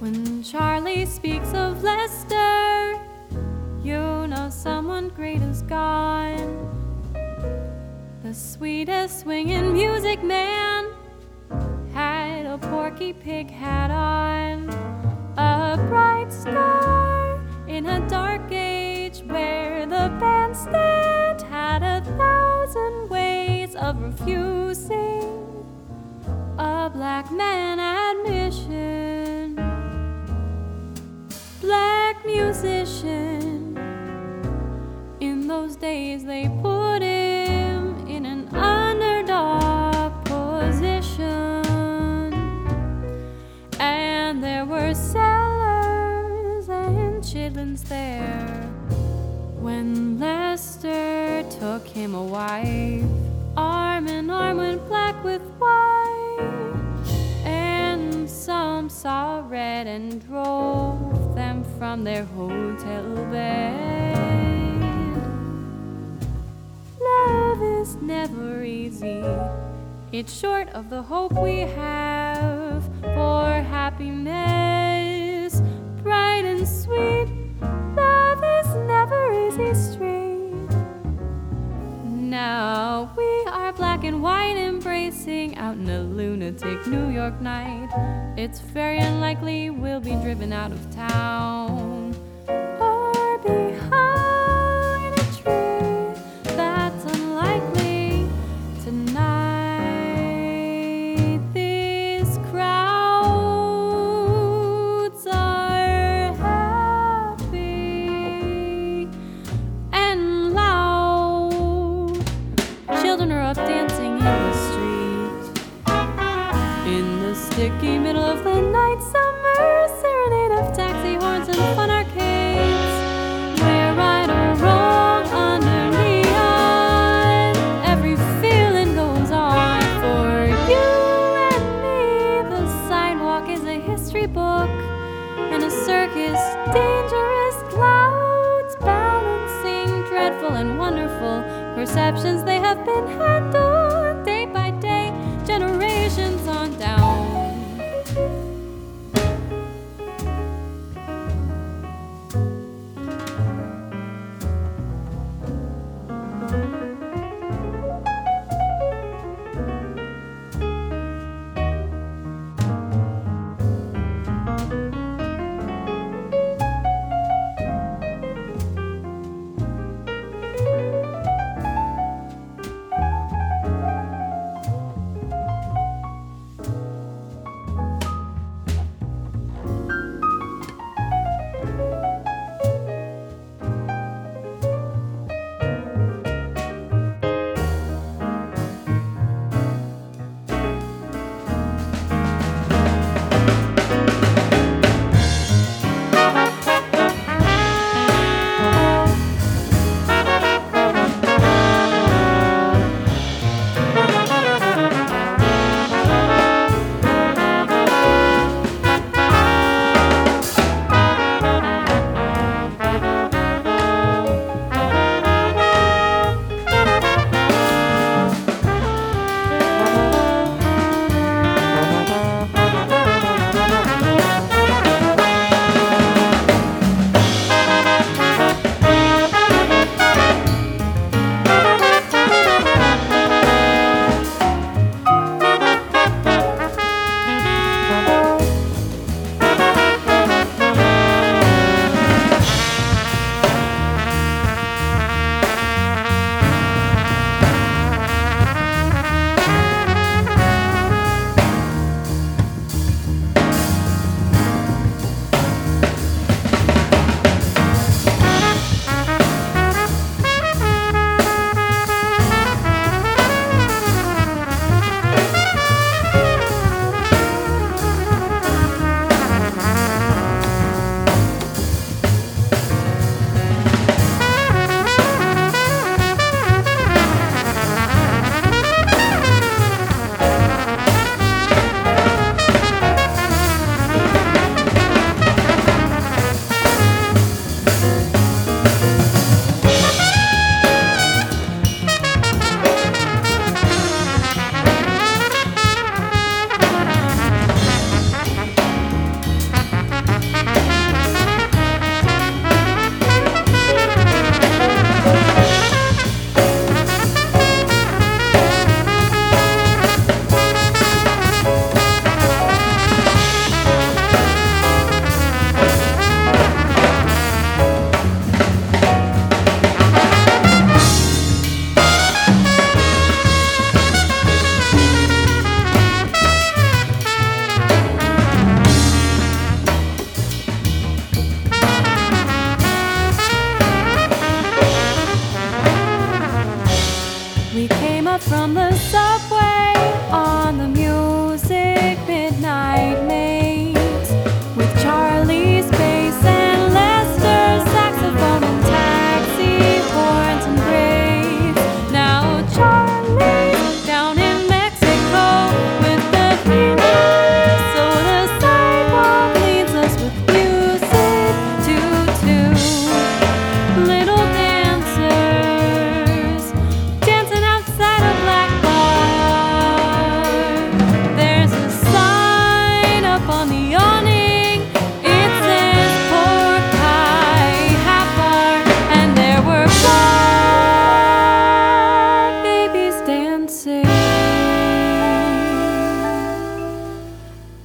When Charlie speaks of Lester, you know someone great is gone. The sweetest swinging music man had a Porky Pig hat on. A bright star in a dark age where the bandstand had 1,000 ways of refusing a black man admission. Black musician, in those days they put him in an underdog position. And there were Sellers and Chitlins there when Lester took him a wife. Arm in arm went black with white, and some saw red and drove them from their hotel bed. Love is never easy. It's short of the hope we have for happiness, bright and sweet. Love is never easy street. Now we are black and white, embracing out in a lunatic New York night. It's very unlikely we'll be driven out of town or behind a tree. That's unlikely tonight. These crowds are happy and loud. Children are up dancing in the street. In the sticky middle of the night, summer serenade of taxi horns and fun arcades. We're right or wrong under neon. Every feeling goes on for you and me. The sidewalk is a history book and a circus, dangerous clouds balancing dreadful and wonderful perceptions. They have been handled day by day, generations on down.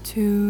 to